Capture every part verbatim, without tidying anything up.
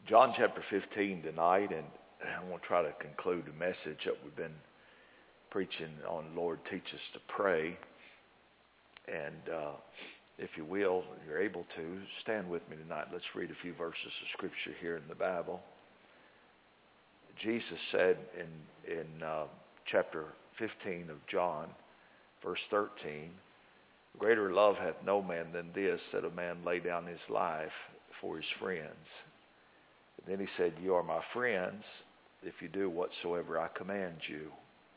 John chapter fifteen tonight, and I want to try to conclude the message that we've been preaching on Lord, teach us to pray. And uh, if you will, if you're able to, stand with me tonight. Let's read a few verses of Scripture here in the Bible. Jesus said in, in uh, chapter fifteen of John, verse thirteen, "Greater love hath no man than this, that a man lay down his life for his friends." And then he said, "You are my friends, if you do whatsoever I command you.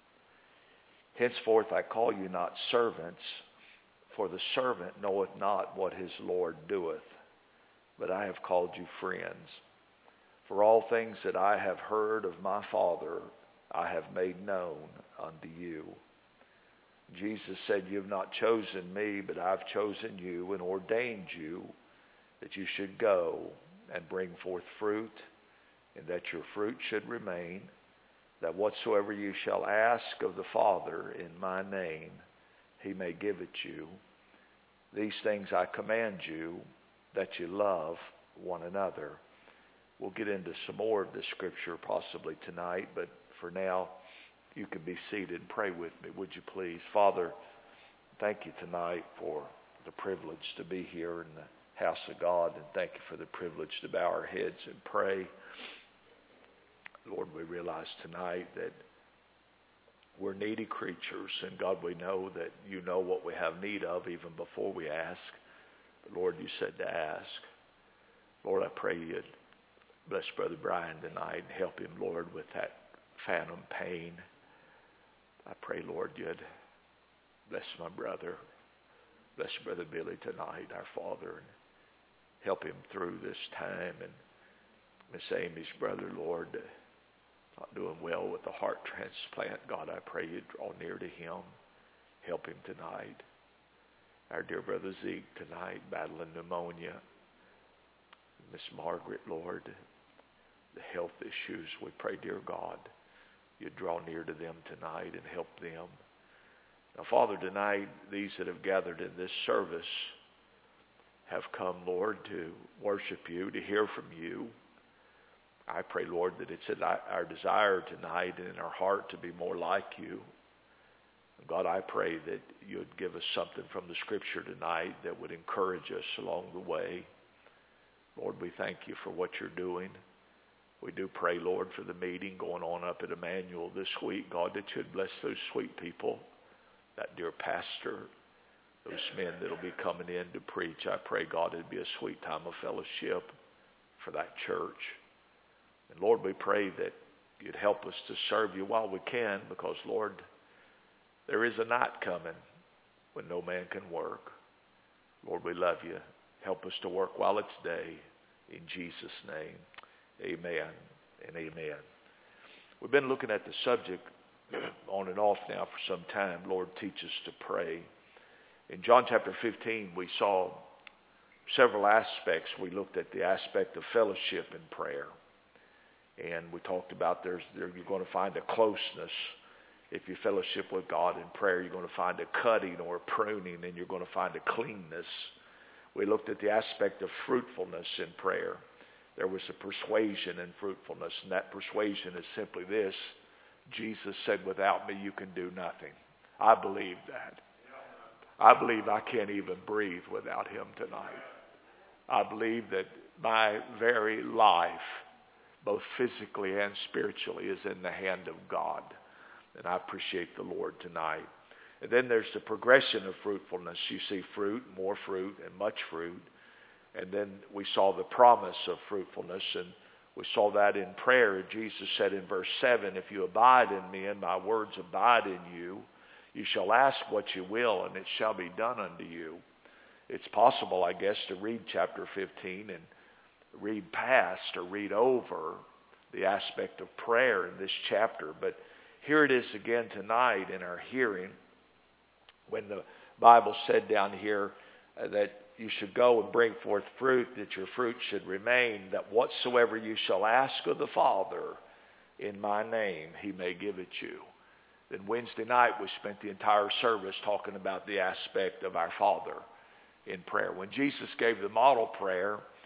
Henceforth I call you not servants, for the servant knoweth not what his Lord doeth, but I have called you friends. For all things that I have heard of my Father, I have made known unto you." Jesus said, "You have not chosen me, but I have chosen you and ordained you that you should go and bring forth fruit, and that your fruit should remain, that whatsoever you shall ask of the Father in my name, he may give it you. These things I command you, that you love one another." We'll get into some more of this scripture possibly tonight, but for now, you can be seated and pray with me, would you please? Father, thank you tonight for the privilege to be here in the house of God, and thank you for the privilege to bow our heads and pray. Lord, we realize tonight that we're needy creatures, and God, we know that you know what we have need of even before we ask. But Lord, you said to ask. Lord, I pray you'd bless Brother Brian tonight and help him, Lord, with that phantom pain. I pray, Lord, you'd bless my brother. Bless Brother Billy tonight, our Father, and help him through this time. And Miss Amy's brother, Lord, not doing well with the heart transplant. God, I pray you draw near to him. Help him tonight. Our dear brother Zeke tonight, battling pneumonia. Miss Margaret, Lord, the health issues, we pray, dear God, you draw near to them tonight and help them. Now, Father, tonight, these that have gathered in this service have come, Lord, to worship you, to hear from you. I pray, Lord, that it's our desire tonight and in our heart to be more like you. God, I pray that you'd give us something from the Scripture tonight that would encourage us along the way. Lord, we thank you for what you're doing. We do pray, Lord, for the meeting going on up at Emmanuel this week. God, that you'd bless those sweet people, that dear pastor, those men that'll be coming in to preach. I pray, God, it'd be a sweet time of fellowship for that church. And Lord, we pray that you'd help us to serve you while we can, because, Lord, there is a night coming when no man can work. Lord, we love you. Help us to work while it's day. In Jesus' name, amen and amen. We've been looking at the subject on and off now for some time. Lord, teach us to pray. In John chapter fifteen, we saw several aspects. We looked at the aspect of fellowship in prayer. And we talked about there's there, you're going to find a closeness. If you fellowship with God in prayer, you're going to find a cutting or a pruning, and you're going to find a cleanness. We looked at the aspect of fruitfulness in prayer. There was a persuasion in fruitfulness, and that persuasion is simply this. Jesus said, "Without me you can do nothing." I believe that. I believe I can't even breathe without him tonight. I believe that my very life, both physically and spiritually, is in the hand of God. And I appreciate the Lord tonight. And then there's the progression of fruitfulness. You see fruit, more fruit, and much fruit. And then we saw the promise of fruitfulness, and we saw that in prayer. Jesus said in verse seven, "If you abide in me and my words abide in you, you shall ask what you will, and it shall be done unto you." It's possible, I guess, to read chapter fifteen and read past or read over the aspect of prayer in this chapter. But here it is again tonight in our hearing, when the Bible said down here uh, that you should go and bring forth fruit, that your fruit should remain, that whatsoever you shall ask of the Father in my name, he may give it you. Then Wednesday night we spent the entire service talking about the aspect of our Father in prayer. When Jesus gave the model prayer,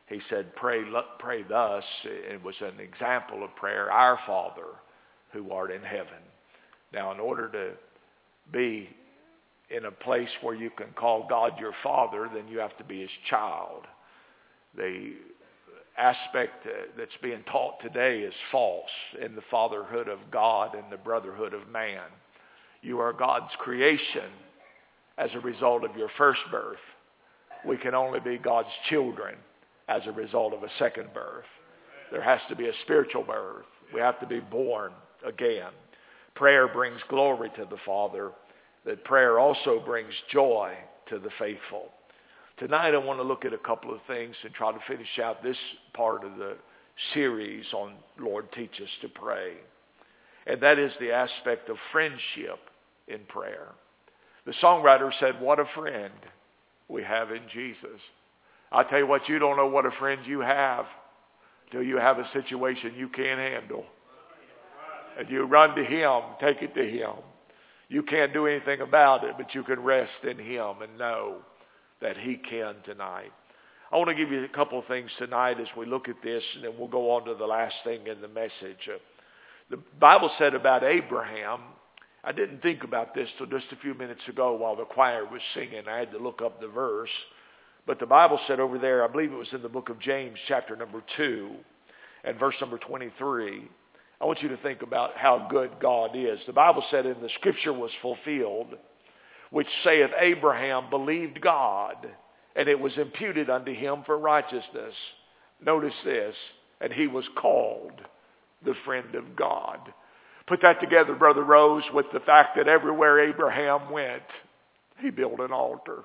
he said, pray, pray thus. It was an example of prayer. Our Father, who art in heaven. Now, in order to be in a place where you can call God your Father, then you have to be his child. The aspect that's being taught today is false in the fatherhood of God and the brotherhood of man. You are God's creation as a result of your first birth. We can only be God's children as a result of a second birth. There has to be a spiritual birth. We have to be born again. Prayer brings glory to the Father. That prayer also brings joy to the faithful. Tonight I want to look at a couple of things and try to finish out this part of the series on Lord Teach Us to Pray. And that is the aspect of friendship in prayer. The songwriter said, what a friend we have in Jesus. I tell you what, you don't know what a friend you have till you have a situation you can't handle. And you run to him, take it to him. You can't do anything about it, but you can rest in him and know that he can tonight. I want to give you a couple of things tonight as we look at this, and then we'll go on to the last thing in the message. Uh, the Bible said about Abraham, I didn't think about this till just a few minutes ago while the choir was singing. I had to look up the verse. But the Bible said over there, I believe it was in the book of James, chapter number two, and verse number twenty-three. I want you to think about how good God is. The Bible said, and the scripture was fulfilled, which saith, Abraham believed God, and it was imputed unto him for righteousness. Notice this, and he was called the friend of God. Put that together, Brother Rose, with the fact that everywhere Abraham went, he built an altar.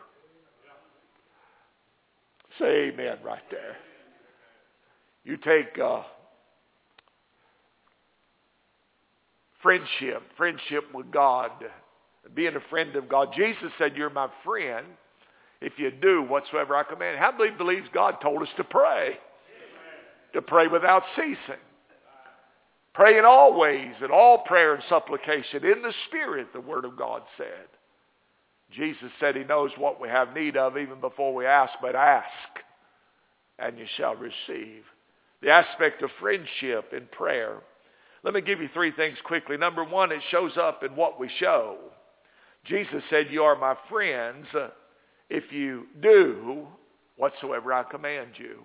Say amen right there. You take uh, friendship, friendship with God, being a friend of God. Jesus said, you're my friend if you do whatsoever I command. How many believes God told us to pray? Amen. To pray without ceasing. Pray in all ways, in all prayer and supplication, in the Spirit, the Word of God said. Jesus said he knows what we have need of even before we ask, but ask, and you shall receive. The aspect of friendship in prayer. Let me give you three things quickly. Number one, it shows up in what we show. Jesus said, you are my friends if you do whatsoever I command you.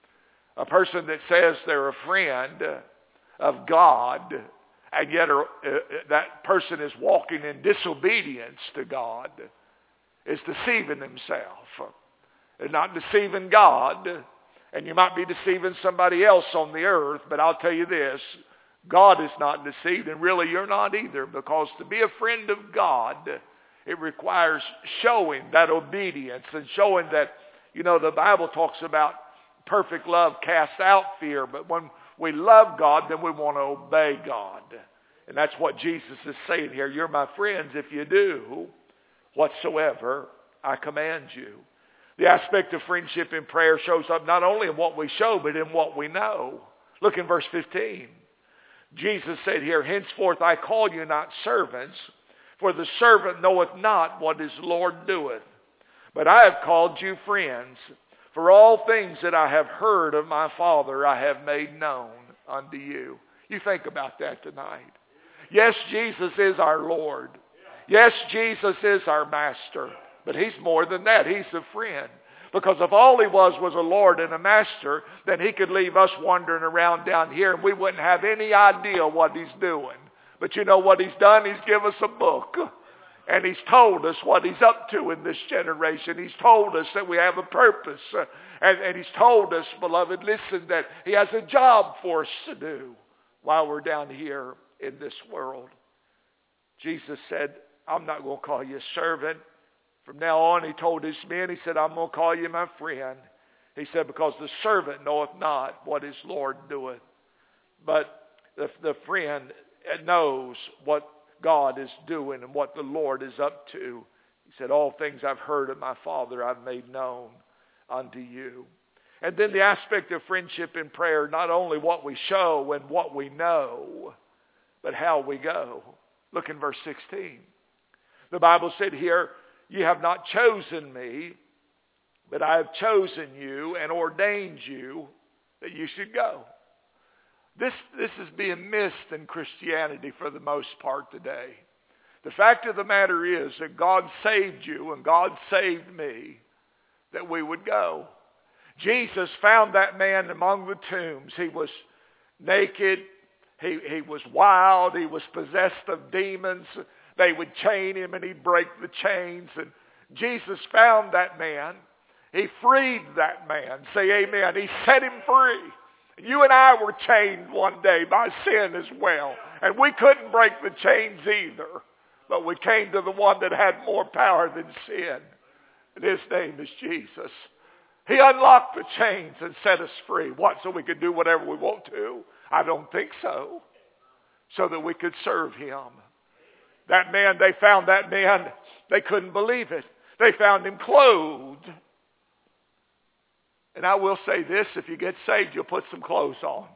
A person that says they're a friend of God, and yet uh, that person is walking in disobedience to God, is deceiving himself. They're not deceiving God, and you might be deceiving somebody else on the earth, but I'll tell you this, God is not deceived, and really you're not either, because to be a friend of God, it requires showing that obedience and showing that, you know, the Bible talks about perfect love casts out fear, but when we love God, then we want to obey God. And that's what Jesus is saying here. You're my friends if you do whatsoever I command you. The aspect of friendship in prayer shows up not only in what we show, but in what we know. Look in verse fifteen. Jesus said here, henceforth I call you not servants, for the servant knoweth not what his Lord doeth. But I have called you friends, for all things that I have heard of my Father I have made known unto you. You think about that tonight. Yes, Jesus is our Lord. Yes, Jesus is our master. But he's more than that. He's a friend. Because if all he was was a Lord and a master, then he could leave us wandering around down here and we wouldn't have any idea what he's doing. But you know what he's done? He's given us a book. And he's told us what he's up to in this generation. He's told us that we have a purpose. Uh, and, and he's told us, beloved, listen, that he has a job for us to do while we're down here in this world. Jesus said, I'm not going to call you a servant. From now on, he told his men, he said, I'm going to call you my friend. He said, because the servant knoweth not what his Lord doeth. But the, the friend knows what God is doing and what the Lord is up to. He said, all things I've heard of my Father I've made known unto you. And then the aspect of friendship in prayer, not only what we show and what we know, but how we go. Look in verse sixteen. The Bible said here, you have not chosen me, but I have chosen you and ordained you that you should go. This, this is being missed in Christianity for the most part today. The fact of the matter is that God saved you and God saved me that we would go. Jesus found that man among the tombs. He was naked. He, he was wild. He was possessed of demons. They would chain him and he'd break the chains. And Jesus found that man. He freed that man. Say amen. He set him free. You and I were chained one day by sin as well. And we couldn't break the chains either. But we came to the one that had more power than sin. And his name is Jesus. He unlocked the chains and set us free. What, so we could do whatever we want to? I don't think so. So that we could serve him. That man, they found that man, they couldn't believe it. They found him clothed. And I will say this, if you get saved, you'll put some clothes on.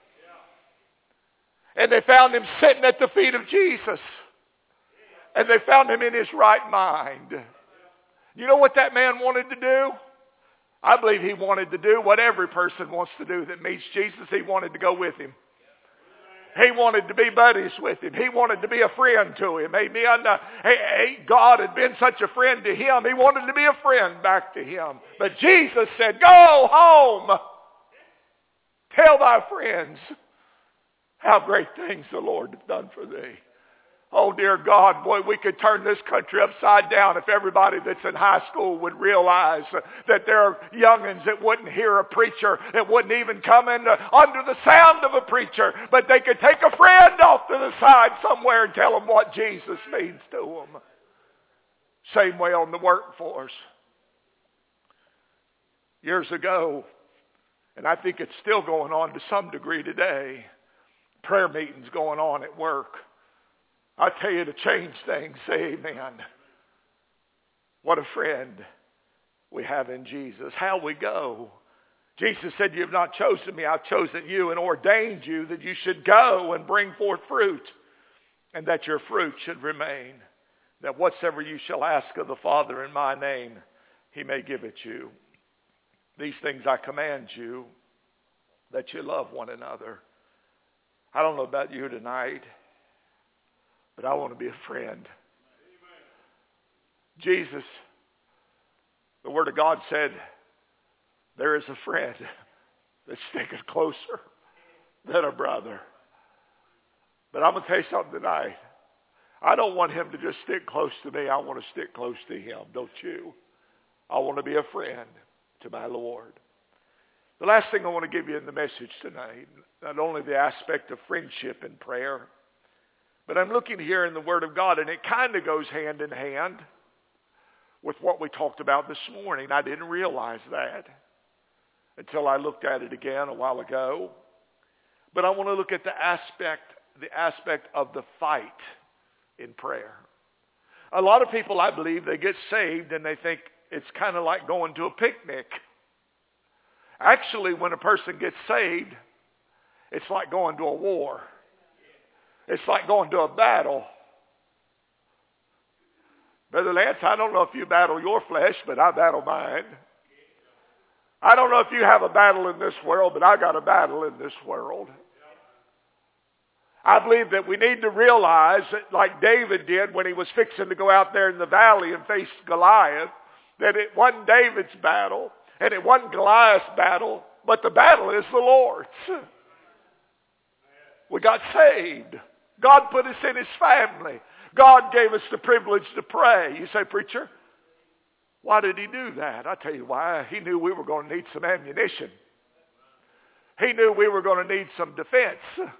And they found him sitting at the feet of Jesus. And they found him in his right mind. You know what that man wanted to do? I believe he wanted to do what every person wants to do that meets Jesus. He wanted to go with him. He wanted to be buddies with him. He wanted to be a friend to him. Amen. Uh, he, he, God had been such a friend to him. He wanted to be a friend back to him. But Jesus said, go home. Tell thy friends how great things the Lord hath done for thee. Oh, dear God, boy, we could turn this country upside down if everybody that's in high school would realize that there are youngins that wouldn't hear a preacher, that wouldn't even come in under the sound of a preacher, but they could take a friend off to the side somewhere and tell them what Jesus means to them. Same way on the workforce. Years ago, and I think it's still going on to some degree today, prayer meetings going on at work. I tell you, to change things, say amen. What a friend we have in Jesus. How we go. Jesus said, you have not chosen me, I've chosen you and ordained you that you should go and bring forth fruit, and that your fruit should remain. That whatsoever you shall ask of the Father in my name, he may give it you. These things I command you, that you love one another. I don't know about you tonight, but I want to be a friend. Jesus, the Word of God said, there is a friend that sticketh closer than a brother. But I'm going to tell you something tonight. I don't want him to just stick close to me. I want to stick close to him, don't you? I want to be a friend to my Lord. The last thing I want to give you in the message tonight, not only the aspect of friendship and prayer, but I'm looking here in the Word of God, and it kind of goes hand in hand with what we talked about this morning. I didn't realize that until I looked at it again a while ago. But I want to look at the aspect, the aspect of the fight in prayer. A lot of people, I believe, they get saved and they think it's kind of like going to a picnic. Actually, when a person gets saved, it's like going to a war. It's like going to a battle. Brother Lance, I don't know if you battle your flesh, but I battle mine. I don't know if you have a battle in this world, but I got a battle in this world. I believe that we need to realize that, like David did when he was fixing to go out there in the valley and face Goliath, that it wasn't David's battle and it wasn't Goliath's battle, but the battle is the Lord's. We got saved. God put us in his family. God gave us the privilege to pray. You say, preacher, why did he do that? I'll tell you why. He knew we were going to need some ammunition. He knew we were going to need some defense.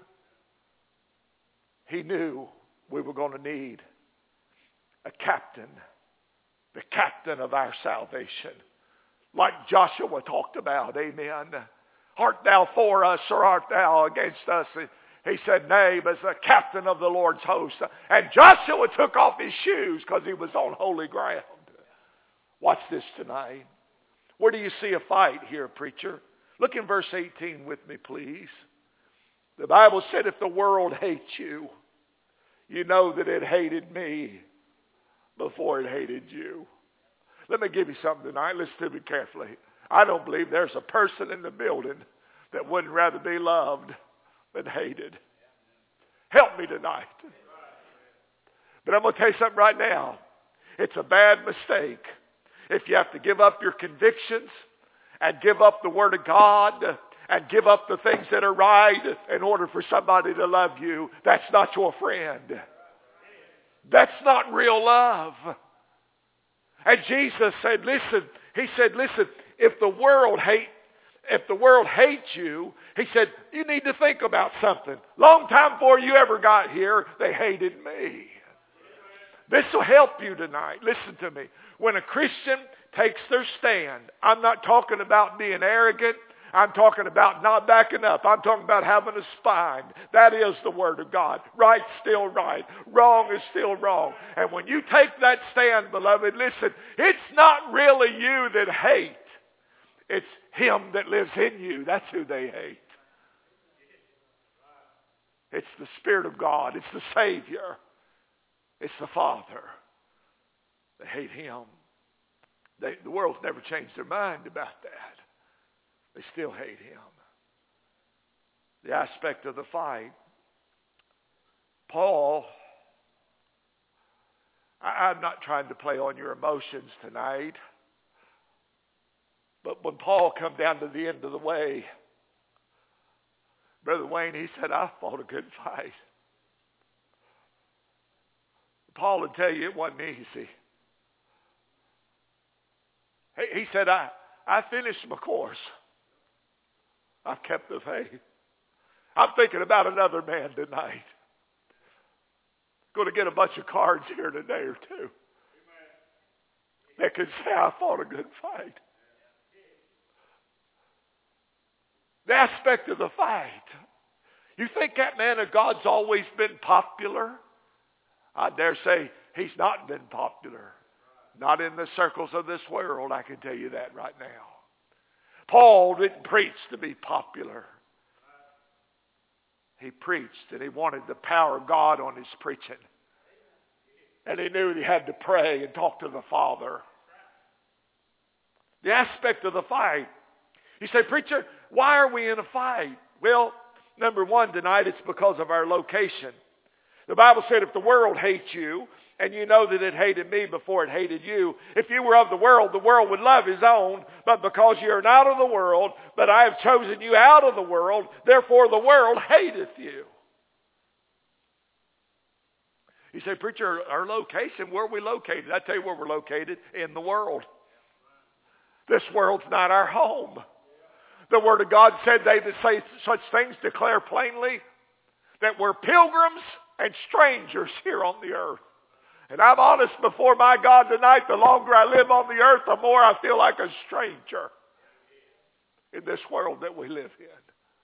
He knew we were going to need a captain, the captain of our salvation. Like Joshua talked about, amen. Art thou for us or art thou against us? He said, nay, but as the captain of the Lord's host. And Joshua took off his shoes because he was on holy ground. Watch this tonight. Where do you see a fight here, preacher? Look in verse eighteen with me, please. The Bible said, if the world hates you, you know that it hated me before it hated you. Let me give you something tonight. Listen to me carefully. I don't believe there's a person in the building that wouldn't rather be loved than hated. Help me tonight. But I'm going to tell you something right now. It's a bad mistake if you have to give up your convictions and give up the Word of God and give up the things that are right in order for somebody to love you. That's not your friend. That's not real love. And Jesus said, listen, he said, listen, if the world hate, if the world hates you, he said, you need to think about something. Long time before you ever got here, they hated me. This will help you tonight. Listen to me. When a Christian takes their stand, I'm not talking about being arrogant. I'm talking about not backing up. I'm talking about having a spine. That is the Word of God. Right's still right. Wrong is still wrong. And when you take that stand, beloved, listen, it's not really you that hate. It's Him that lives in you. That's who they hate. It's the Spirit of God. It's the Savior. It's the Father. They hate Him. They, the world's never changed their mind about that. They still hate Him. The aspect of the fight. Paul, I, I'm not trying to play on your emotions tonight, but when Paul come down to the end of the way, Brother Wayne, he said, I fought a good fight. Paul would tell you it wasn't easy. He, he said, I, I finished my course. I've kept the faith. I'm thinking about another man tonight. Going to get a bunch of cards here in a day or two. That can say I fought a good fight. The aspect of the fight. You think that man of God's always been popular? I dare say he's not been popular. Not in the circles of this world, I can tell you that right now. Paul didn't preach to be popular. He preached and he wanted the power of God on his preaching. And he knew he had to pray and talk to the Father. The aspect of the fight. You say, preacher, why are we in a fight? Well, number one, tonight it's because of our location. The Bible said if the world hates you, and you know that it hated me before it hated you, if you were of the world, the world would love his own. But because you are not of the world, but I have chosen you out of the world, therefore the world hateth you. You say, preacher, our location, where are we located? I tell you where we're located, in the world. This world's not our home. The Word of God said they that say such things declare plainly that we're pilgrims and strangers here on the earth. And I'm honest before my God tonight, the longer I live on the earth, the more I feel like a stranger in this world that we live in.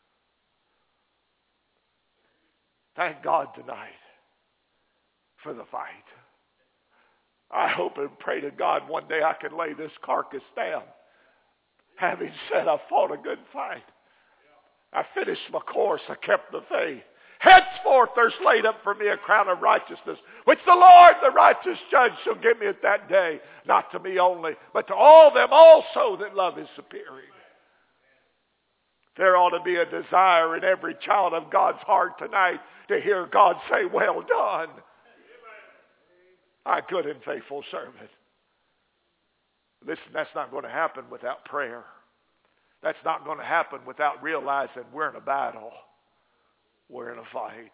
Thank God tonight for the fight. I hope and pray to God one day I can lay this carcass down, having said I fought a good fight. I finished my course. I kept the faith. Henceforth there's laid up for me a crown of righteousness, which the Lord, the righteous judge, shall give me at that day, not to me only, but to all them also that love his appearing. There ought to be a desire in every child of God's heart tonight to hear God say, well done, my good and faithful servant. Listen, that's not going to happen without prayer. That's not going to happen without realizing we're in a battle. We're in a fight.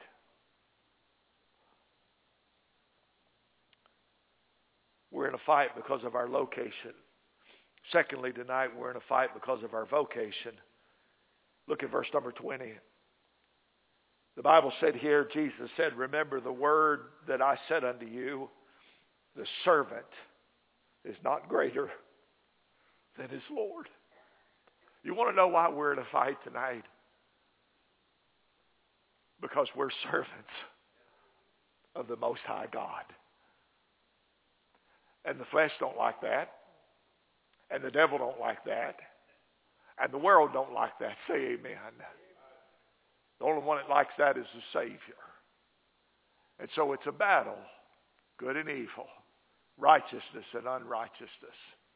We're in a fight because of our location. Secondly, tonight we're in a fight because of our vocation. Look at verse number twenty. The Bible said here, Jesus said, remember the word that I said unto you, the servant is not greater than his Lord. You want to know why we're in a fight tonight? Because we're servants of the Most High God. And the flesh don't like that. And the devil don't like that. And the world don't like that. Say amen. The only one that likes that is the Savior. And so it's a battle, good and evil, righteousness and unrighteousness.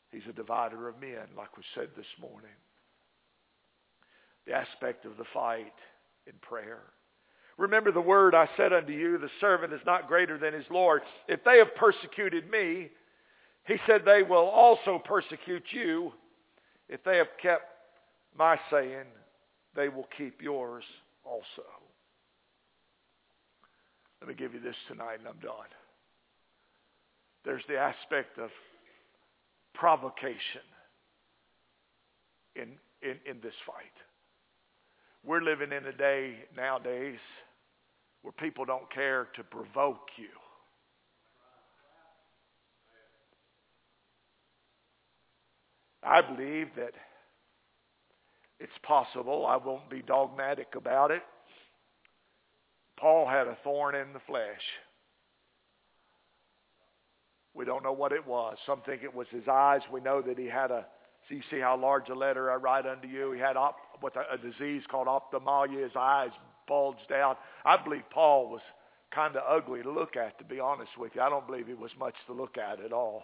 He's a divider of men, like we said this morning. The aspect of the fight in prayer. Remember the word I said unto you, the servant is not greater than his Lord. If they have persecuted me, he said they will also persecute you. If they have kept my saying, they will keep yours also. Let me give you this tonight and I'm done. There's the aspect of provocation in, in, in this fight. We're living in a day nowadays where people don't care to provoke you. I believe that it's possible. I won't be dogmatic about it. Paul had a thorn in the flesh. We don't know what it was. Some think it was his eyes. We know that he had a, so you see how large a letter I write unto you. He had op, what a, a disease called ophthalmia. His eyes bulged out. I believe Paul was kind of ugly to look at, to be honest with you. I don't believe he was much to look at at all.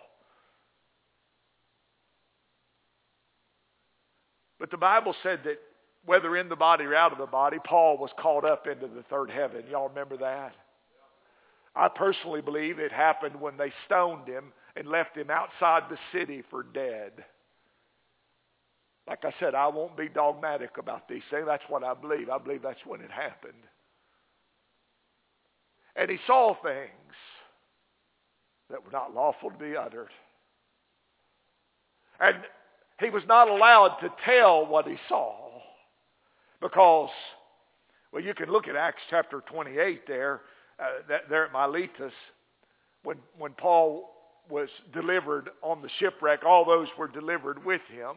But the Bible said that whether in the body or out of the body, Paul was caught up into the third heaven. Y'all remember that? I personally believe it happened when they stoned him and left him outside the city for dead. Like I said, I won't be dogmatic about these things. That's what I believe. I believe that's when it happened. And he saw things that were not lawful to be uttered. And he was not allowed to tell what he saw. Because, well, you can look at Acts chapter twenty-eight there, uh, that, there at Miletus, when, when Paul was delivered on the shipwreck, all those were delivered with him.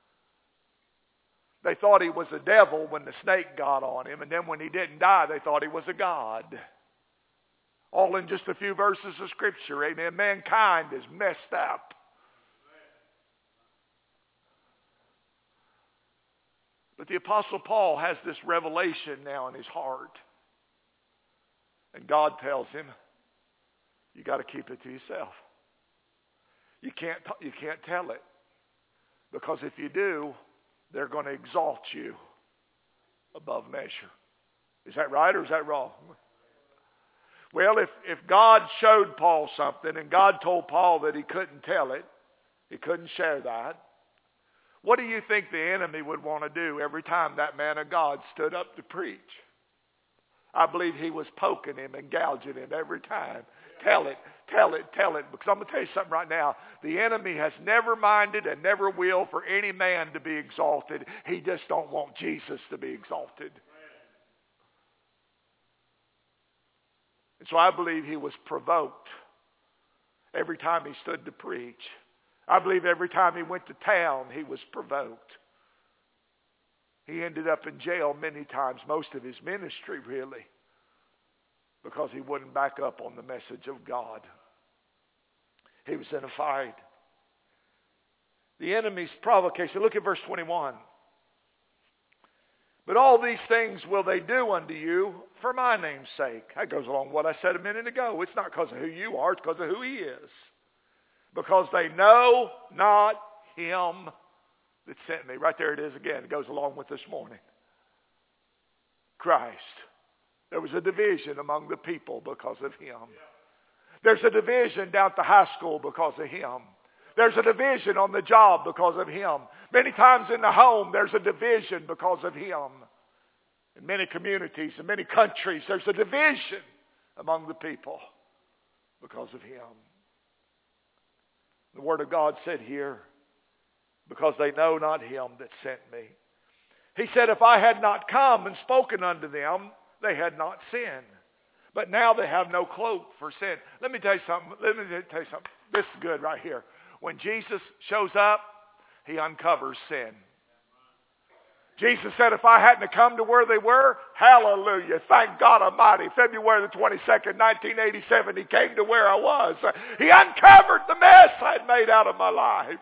They thought he was a devil when the snake got on him, and then when he didn't die, they thought he was a god. All in just a few verses of Scripture, amen. Mankind is messed up. But the Apostle Paul has this revelation now in his heart. And God tells him, you got to keep it to yourself. You can't, you can't tell it. Because if you do, they're going to exalt you above measure. Is that right or is that wrong? Well, if, if God showed Paul something and God told Paul that he couldn't tell it, he couldn't share that, what do you think the enemy would want to do every time that man of God stood up to preach? I believe he was poking him and gouging him every time. Tell it, tell it, tell it. Because I'm going to tell you something right now. The enemy has never minded and never will for any man to be exalted. He just don't want Jesus to be exalted. And so I believe he was provoked every time he stood to preach. I believe every time he went to town, he was provoked. He ended up in jail many times, most of his ministry really, because he wouldn't back up on the message of God. He was in a fight. The enemy's provocation. Look at verse twenty-one. But all these things will they do unto you for my name's sake. That goes along with what I said a minute ago. It's not because of who you are, it's because of who he is. Because they know not him that sent me. Right there it is again. It goes along with this morning. Christ. There was a division among the people because of him. There's a division down at the high school because of him. There's a division on the job because of him. Many times in the home, there's a division because of him. In many communities, in many countries, there's a division among the people because of him. The Word of God said here, because they know not him that sent me. He said, if I had not come and spoken unto them, they had not sinned. But now they have no cloak for sin. Let me tell you something. Let me tell you something. This is good right here. When Jesus shows up, he uncovers sin. Jesus said, if I hadn't come to where they were, hallelujah, thank God Almighty, February the twenty-second, nineteen eighty-seven, he came to where I was. He uncovered the mess I'd made out of my life.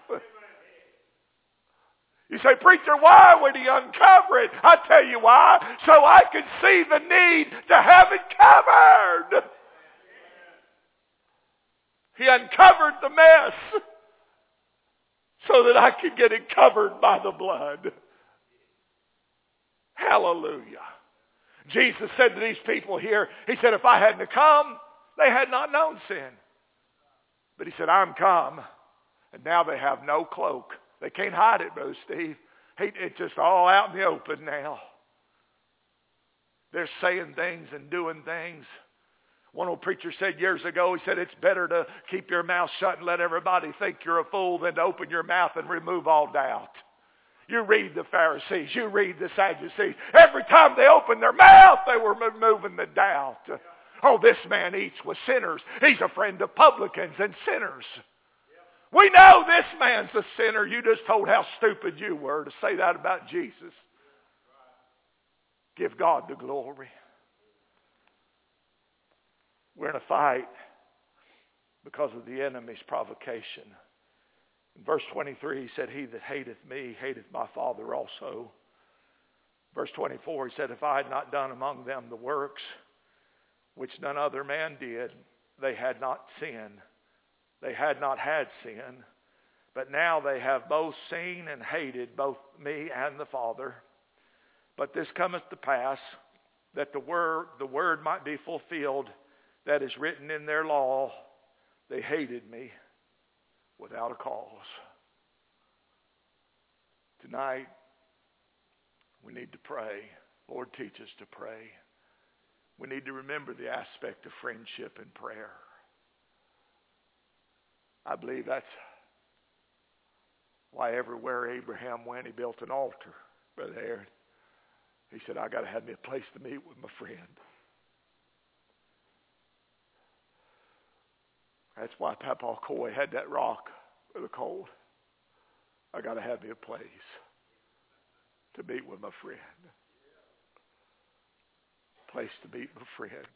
You say, preacher, why would he uncover it? I tell you why. So I could see the need to have it covered. He uncovered the mess. so that I could get it covered by the blood. Hallelujah. Jesus said to these people here, he said, if I hadn't come, they had not known sin. But he said, I'm come, and now they have no cloak. They can't hide it, Brother Steve. He, it's just all out in the open now. They're saying things and doing things. One old preacher said years ago, he said, it's better to keep your mouth shut and let everybody think you're a fool than to open your mouth and remove all doubt. You read the Pharisees, you read the Sadducees. Every time they opened their mouth, they were removing the doubt. Oh, this man eats with sinners. He's a friend of publicans and sinners. We know this man's a sinner. You just told how stupid you were to say that about Jesus. Give God the glory. We're in a fight because of the enemy's provocation. In verse twenty-three, he said, he that hateth me, hateth my Father also. Verse twenty-four, he said, if I had not done among them the works which none other man did, they had not sinned. They had not had sin. But now they have both seen and hated both me and the Father. But this cometh to pass, that the word, the word might be fulfilled that is written in their law, they hated me without a cause. Tonight, we need to pray. Lord, teach us to pray. We need to remember the aspect of friendship and prayer. I believe that's why everywhere Abraham went, he built an altar, Brother Aaron. He said, I got to have me a place to meet with my friend. That's why Papa Coy had that rock, Brother Cole. I got to have me a place to meet with my friend. Place to meet my friend.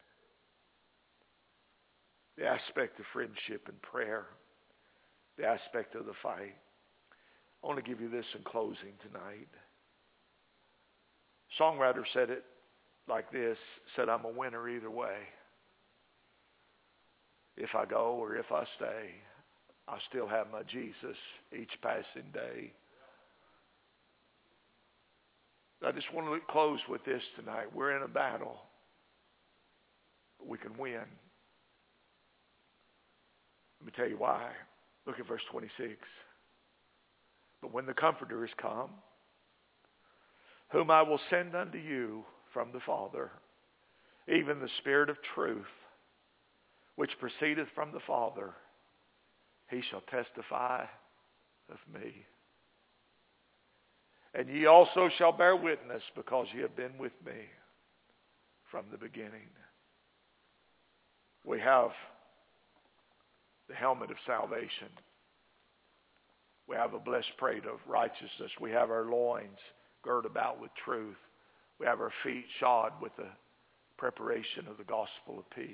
The aspect of friendship and prayer. The aspect of the fight. I want to give you this in closing tonight. Songwriter said it like this, said, I'm a winner either way. If I go or if I stay, I still have my Jesus each passing day. I just want to close with this tonight. We're in a battle. We can win. Let me tell you why. Look at verse twenty-six. But when the Comforter is come, whom I will send unto you from the Father, even the Spirit of truth, which proceedeth from the Father, he shall testify of me. And ye also shall bear witness, because ye have been with me from the beginning. We have the helmet of salvation. We have a blessed plate of righteousness. We have our loins girt about with truth. We have our feet shod with the preparation of the gospel of peace.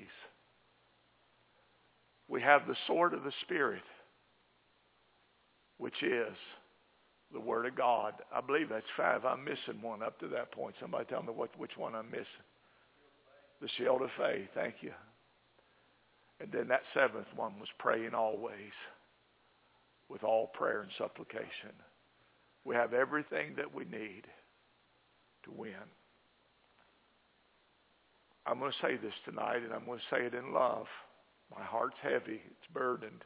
We have the sword of the Spirit, which is the Word of God. I believe that's five. I'm missing one up to that point. Somebody tell me what, which one I'm missing. The shield of faith. Thank you. And then that seventh one was praying always with all prayer and supplication. We have everything that we need to win. I'm going to say this tonight, and I'm going to say it in love. My heart's heavy. It's burdened.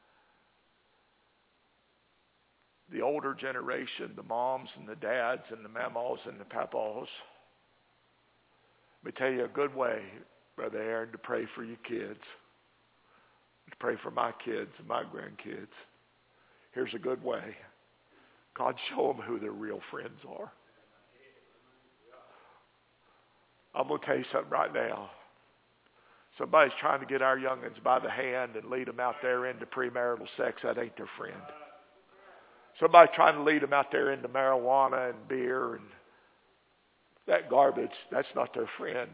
The older generation, the moms and the dads and the mamas and the papas, let me tell you a good way, Brother Aaron, to pray for your kids. To pray for my kids and my grandkids. Here's a good way. God, show them who their real friends are. I'm going to tell you something right now. Somebody's trying to get our young'uns by the hand and lead them out there into premarital sex. That ain't their friend. Somebody's trying to lead them out there into marijuana and beer and that garbage. That's not their friend.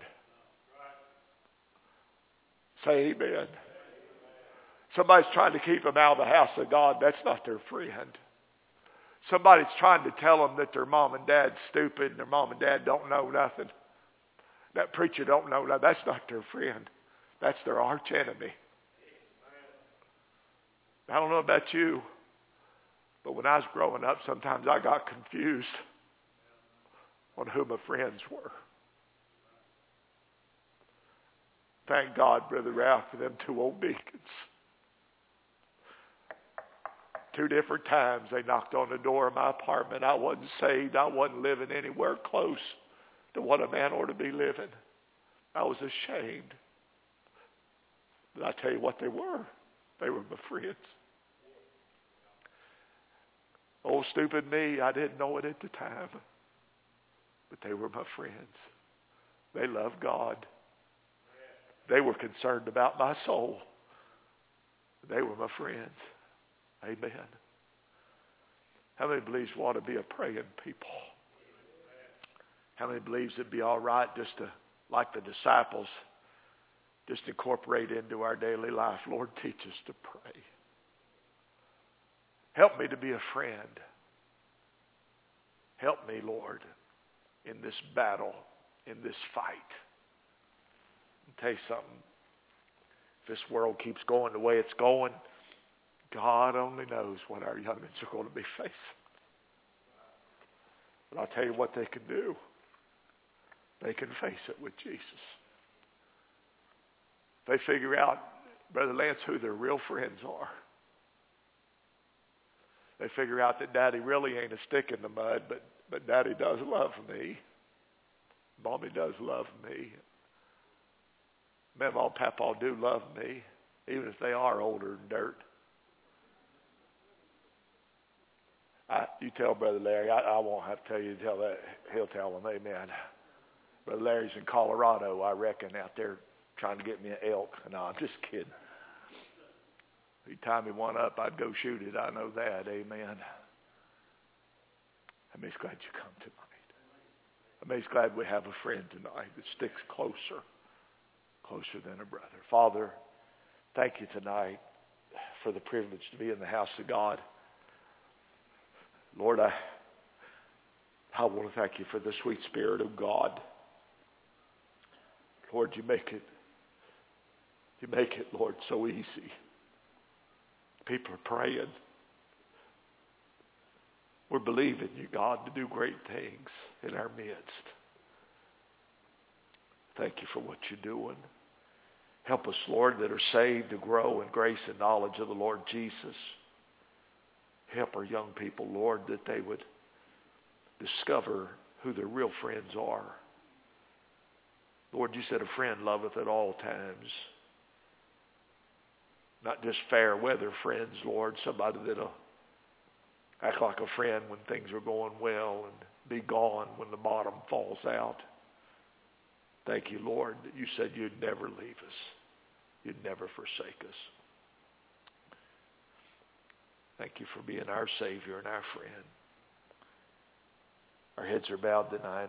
Say amen. Somebody's trying to keep them out of the house of God. That's not their friend. Somebody's trying to tell them that their mom and dad's stupid and their mom and dad don't know nothing. That preacher don't know nothing. That's not their friend. That's their arch enemy. I don't know about you, But when I was growing up, sometimes I got confused on who my friends were. Thank God, Brother Ralph, for them two old deacons. Two different times they knocked on the door of my apartment. I wasn't saved. I wasn't living anywhere close to what a man ought to be living. I was ashamed. But I tell you what they were. They were my friends. Old stupid me, I didn't know it at the time. But they were my friends. They loved God. They were concerned about my soul. They were my friends. Amen. How many believes we ought to be a praying people? How many believes it'd be all right just to, like the disciples, just incorporate into our daily life? Lord, teach us to pray. Help me to be a friend. Help me, Lord, in this battle, in this fight. I'll tell you something. If this world keeps going the way it's going, God only knows what our youngins are going to be facing. But I'll tell you what they can do. They can face it with Jesus. They figure out, Brother Lance, who their real friends are. They figure out that Daddy really ain't a stick in the mud, but, but Daddy does love me. Mommy does love me. Mamaw and Papaw do love me, even if they are older than dirt. I, you tell Brother Larry, I, I won't have to tell you to tell that. He'll tell him, amen. Brother Larry's in Colorado, I reckon, out there trying to get me an elk. No, I'm just kidding. If he'd tie me one up, I'd go shoot it. I know that, amen. I'm just glad you come tonight. I'm just glad we have a friend tonight that sticks closer, closer than a brother. Father, thank you tonight for the privilege to be in the house of God. Lord, I, I want to thank you for the sweet Spirit of God. Lord, you make it, you make it, Lord, so easy. People are praying. We're believing you, God, to do great things in our midst. Thank you for what you're doing. Help us, Lord, that are saved to grow in grace and knowledge of the Lord Jesus. Help our young people, Lord, that they would discover who their real friends are. Lord, you said a friend loveth at all times. Not just fair weather friends, Lord, somebody that'll act like a friend when things are going well and be gone when the bottom falls out. Thank you, Lord, that you said you'd never leave us. You'd never forsake us. Thank you for being our Savior and our friend. Our heads are bowed tonight.